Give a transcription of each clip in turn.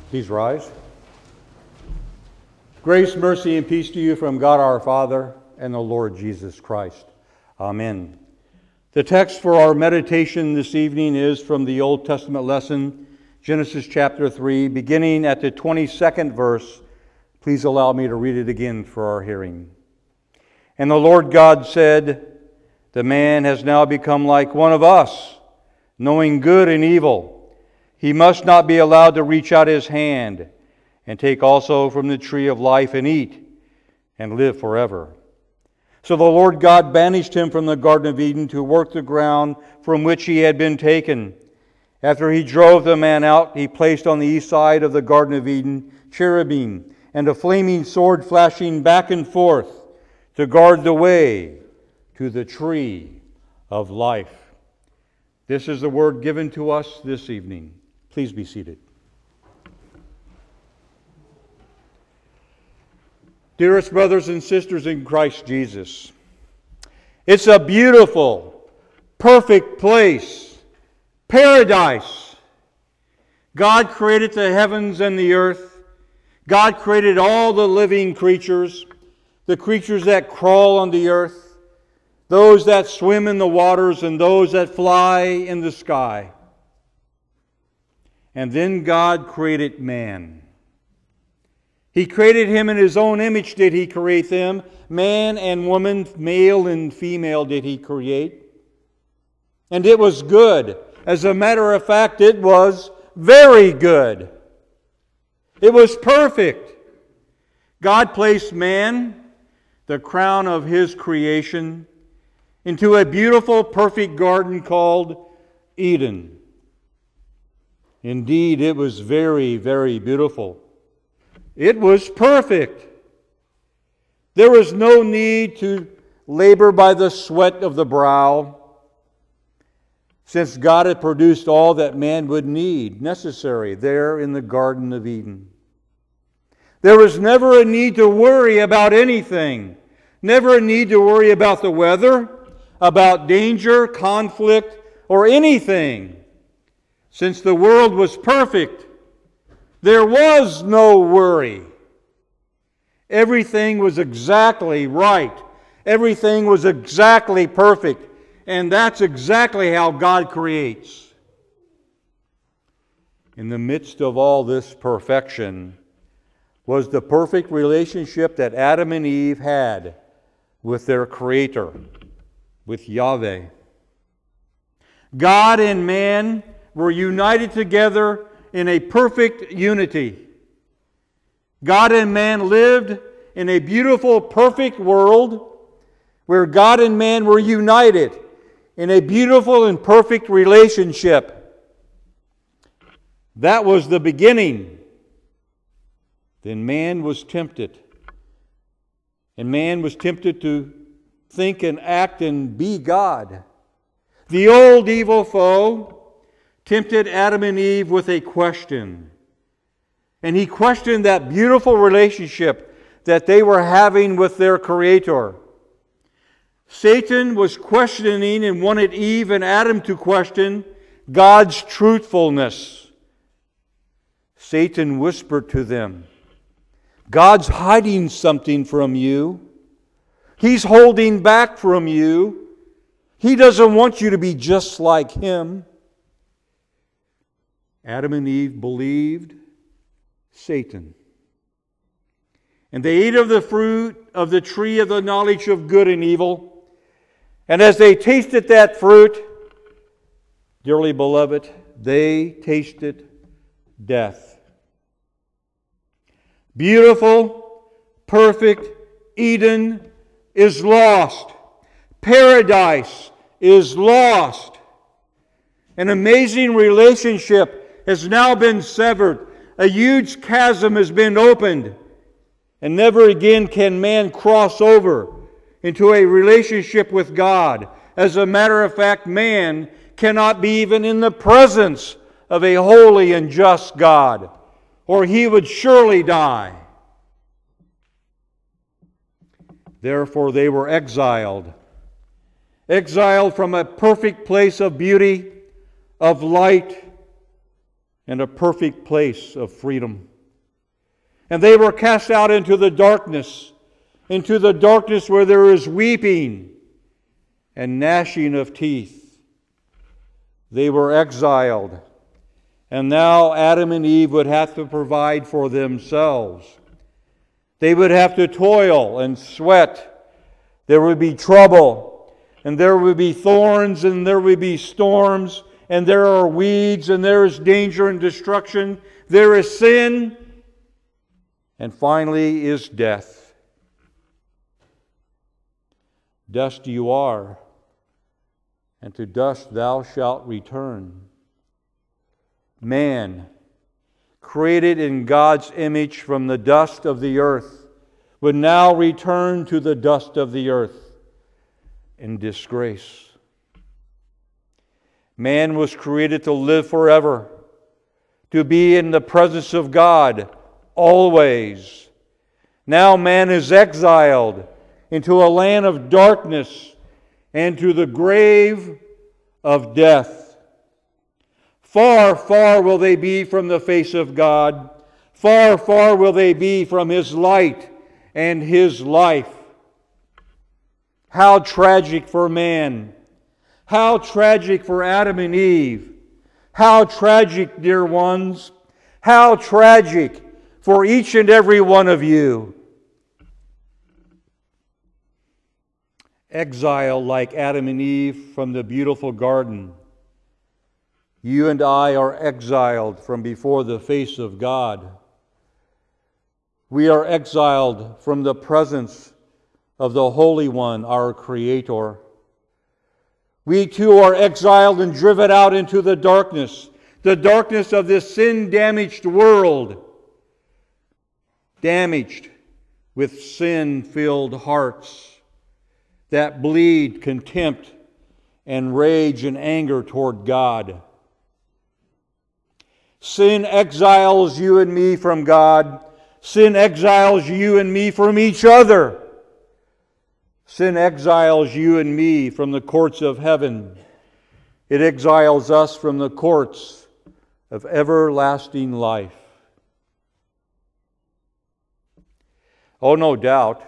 Please rise. Grace, mercy, and peace to you from God our Father and the Lord Jesus Christ. Amen. The text for our meditation this evening is from the Old Testament lesson, Genesis chapter 3, beginning at the 22nd verse. Please allow me to read it again for our hearing. And the Lord God said, "The man has now become like one of us, knowing good and evil. He must not be allowed to reach out his hand and take also from the tree of life and eat and live forever." So the Lord God banished him from the Garden of Eden to work the ground from which he had been taken. After he drove the man out, he placed on the east side of the Garden of Eden cherubim and a flaming sword flashing back and forth to guard the way to the tree of life. This is the word given to us this evening. Please be seated. Dearest brothers and sisters in Christ Jesus, it's a beautiful, perfect place, paradise. God created the heavens and the earth. God created all the living creatures, the creatures that crawl on the earth, those that swim in the waters, and those that fly in the sky. And then God created man. He created him in His own image did He create them. Man and woman, male and female did He create. And it was good. As a matter of fact, it was very good. It was perfect. God placed man, the crown of His creation, into a beautiful, perfect garden called Eden. Indeed, it was very, very beautiful. It was perfect. There was no need to labor by the sweat of the brow, since God had produced all that man would need, necessary, there in the Garden of Eden. There was never a need to worry about anything, never a need to worry about the weather, about danger, conflict, or anything. Since the world was perfect, there was no worry. Everything was exactly right. Everything was exactly perfect. And that's exactly how God creates. In the midst of all this perfection was the perfect relationship that Adam and Eve had with their Creator, with Yahweh. God and man were united together in a perfect unity. God and man lived in a beautiful, perfect world where God and man were united in a beautiful and perfect relationship. That was the beginning. Then man was tempted. And man was tempted to think and act and be God. The old evil foe tempted Adam and Eve with a question. And he questioned that beautiful relationship that they were having with their Creator. Satan was questioning and wanted Eve and Adam to question God's truthfulness. Satan whispered to them, "God's hiding something from you. He's holding back from you. He doesn't want you to be just like Him." Adam and Eve believed Satan. And they ate of the fruit of the tree of the knowledge of good and evil. And as they tasted that fruit, dearly beloved, they tasted death. Beautiful, perfect Eden is lost. Paradise is lost. An amazing relationship has now been severed. A huge chasm has been opened. And never again can man cross over into a relationship with God. As a matter of fact, man cannot be even in the presence of a holy and just God, or he would surely die. Therefore they were exiled from a perfect place of beauty, of light, and a perfect place of freedom. And they were cast out into the darkness where there is weeping and gnashing of teeth. They were exiled, and now Adam and Eve would have to provide for themselves. They would have to toil and sweat. There would be trouble, and there would be thorns, and there would be storms, and there are weeds, and there is danger and destruction. There is sin, and finally is death. Dust you are, and to dust thou shalt return. Man, created in God's image from the dust of the earth, would now return to the dust of the earth in disgrace. Man was created to live forever, to be in the presence of God always. Now man is exiled into a land of darkness and to the grave of death. Far, far will they be from the face of God. Far, far will they be from His light and His life. How tragic for man. How tragic for Adam and Eve. How tragic, dear ones. How tragic for each and every one of you. Exile like Adam and Eve from the beautiful garden. You and I are exiled from before the face of God. We are exiled from the presence of the Holy One, our Creator. We too are exiled and driven out into the darkness of this sin-damaged world, damaged with sin-filled hearts that bleed contempt and rage and anger toward God. Sin exiles you and me from God. Sin exiles you and me from each other. Sin exiles you and me from the courts of heaven. It exiles us from the courts of everlasting life. Oh, no doubt,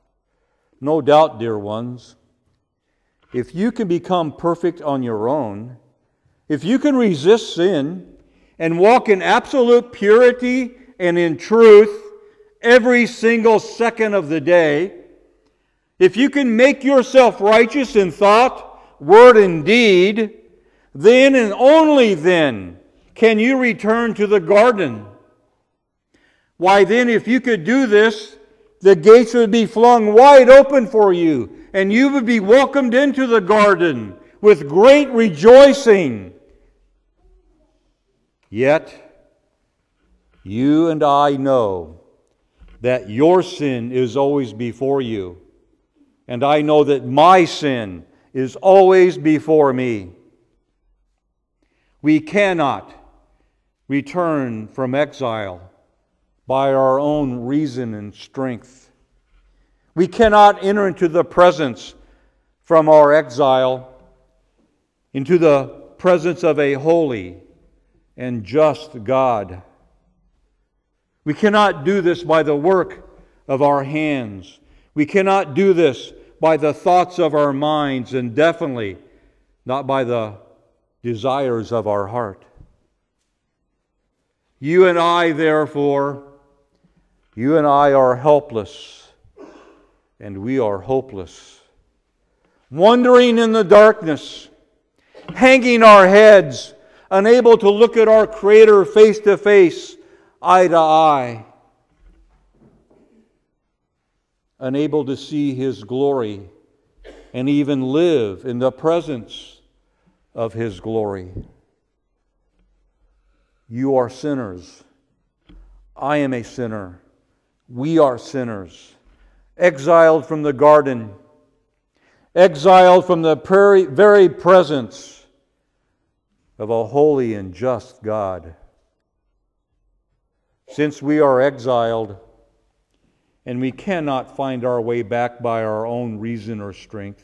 dear ones, if you can become perfect on your own, if you can resist sin and walk in absolute purity and in truth every single second of the day, if you can make yourself righteous in thought, word, and deed, then and only then can you return to the garden. Why then, if you could do this, the gates would be flung wide open for you, and you would be welcomed into the garden with great rejoicing. Yet, you and I know that your sin is always before you. And I know that my sin is always before me. We cannot return from exile by our own reason and strength. We cannot enter into the presence from our exile, into the presence of a holy and just God. We cannot do this by the work of our hands. We cannot do this by the thoughts of our minds, and definitely not by the desires of our heart. You and I, therefore, are helpless, and we are hopeless. Wandering in the darkness, hanging our heads, unable to look at our Creator face to face, eye to eye. Unable to see His glory and even live in the presence of His glory. You are sinners. I am a sinner. We are sinners. Exiled from the garden. Exiled from the very presence of a holy and just God. Since we are exiled, and we cannot find our way back by our own reason or strength.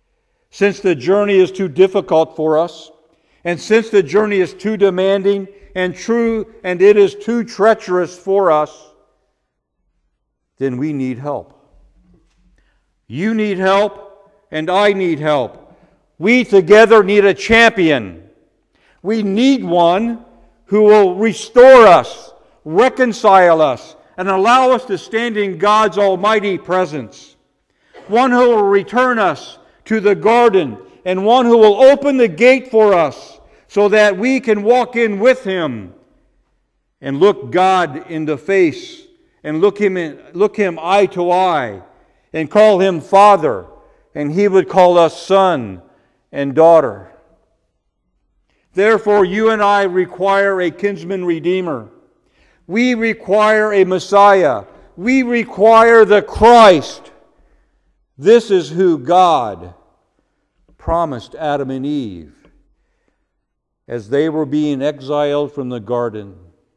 Since the journey is too difficult for us, and since the journey is too demanding, and true, and it is too treacherous for us, then we need help. You need help, and I need help. We together need a champion. We need one who will restore us, reconcile us, and allow us to stand in God's almighty presence. One who will return us to the garden, and one who will open the gate for us so that we can walk in with Him and look God in the face and look Him eye to eye and call Him Father, and He would call us son and daughter. Therefore, you and I require a kinsman redeemer. We require a Messiah. We require the Christ. This is who God promised Adam and Eve as they were being exiled from the garden.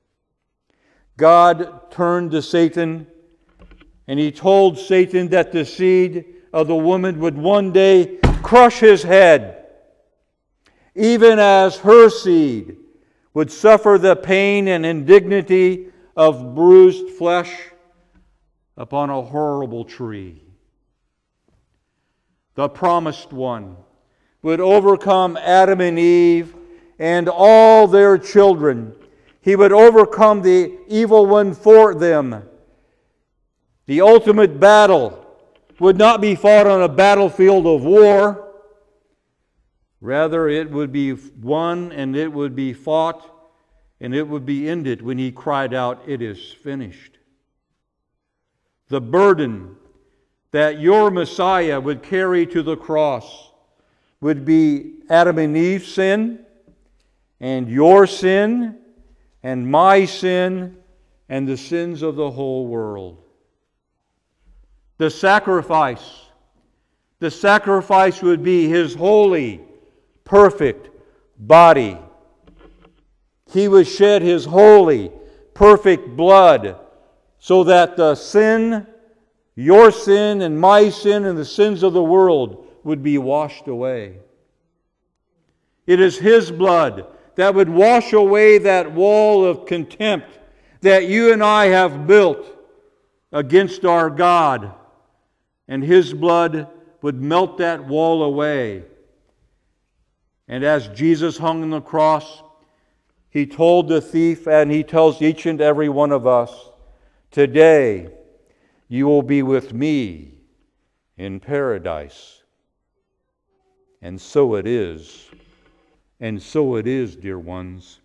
God turned to Satan, and He told Satan that the seed of the woman would one day crush his head, even as her seed would suffer the pain and indignity of bruised flesh upon a horrible tree. The promised one would overcome Adam and Eve and all their children. He would overcome the evil one for them. The ultimate battle would not be fought on a battlefield of war. Rather, it would be won, and it would be fought, and it would be ended when He cried out, "It is finished." The burden that your Messiah would carry to the cross would be Adam and Eve's sin, and your sin, and my sin, and the sins of the whole world. The sacrifice would be His holy, perfect body. He would shed His holy, perfect blood so that the sin, your sin and my sin and the sins of the world would be washed away. It is His blood that would wash away that wall of contempt that you and I have built against our God. And His blood would melt that wall away. And as Jesus hung on the cross, He told the thief, and He tells each and every one of us, today you will be with me in paradise. And so it is. And so it is, dear ones.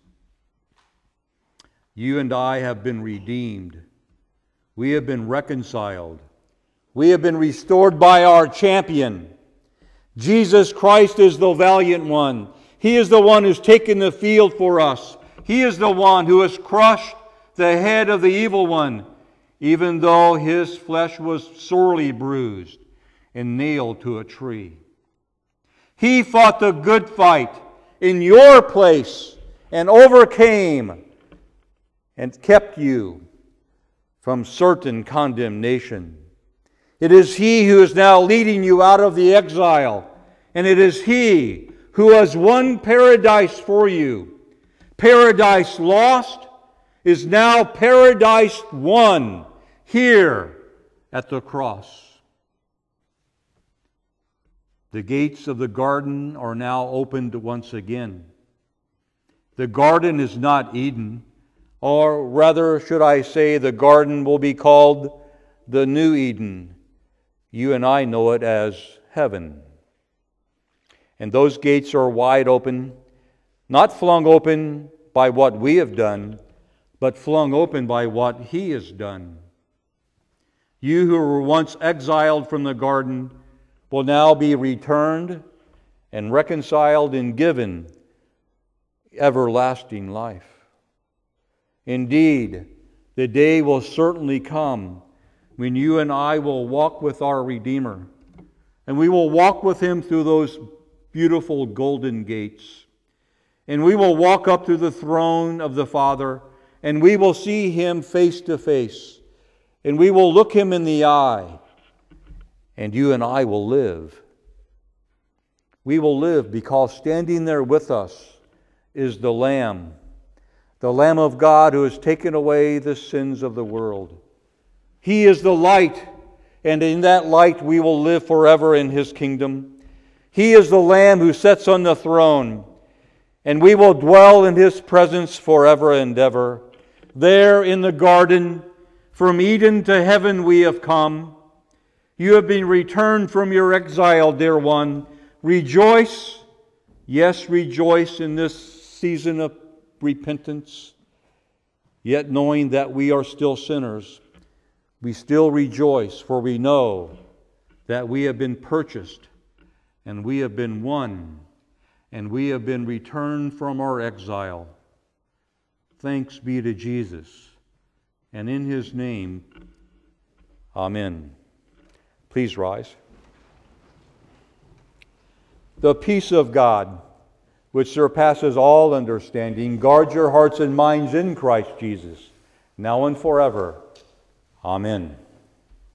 You and I have been redeemed. We have been reconciled. We have been restored by our champion. Jesus Christ is the valiant one. He is the one who's taken the field for us. He is the one who has crushed the head of the evil one, even though His flesh was sorely bruised and nailed to a tree. He fought the good fight in your place and overcame and kept you from certain condemnation. It is He who is now leading you out of the exile, and it is He who has won paradise for you. Paradise lost is now paradise won here at the cross. The gates of the garden are now opened once again. The garden is not Eden, or rather, should I say, the garden will be called the New Eden. You and I know it as heaven. And those gates are wide open, not flung open by what we have done, but flung open by what He has done. You who were once exiled from the garden will now be returned and reconciled and given everlasting life. Indeed, the day will certainly come when you and I will walk with our Redeemer, and we will walk with Him through those beautiful golden gates. And we will walk up to the throne of the Father, and we will see Him face to face, and we will look Him in the eye, and you and I will live. We will live because standing there with us is the Lamb, the Lamb of God who has taken away the sins of the world. He is the light, and in that light we will live forever in His kingdom. He is the Lamb who sits on the throne, and we will dwell in His presence forever and ever. There in the garden, from Eden to heaven we have come. You have been returned from your exile, dear one. Rejoice, yes, rejoice in this season of repentance. Yet knowing that we are still sinners, we still rejoice, for we know that we have been purchased, and we have been won, and we have been returned from our exile. Thanks be to Jesus, and in His name, amen. Please rise. The peace of God, which surpasses all understanding, guard your hearts and minds in Christ Jesus, now and forever. Amen.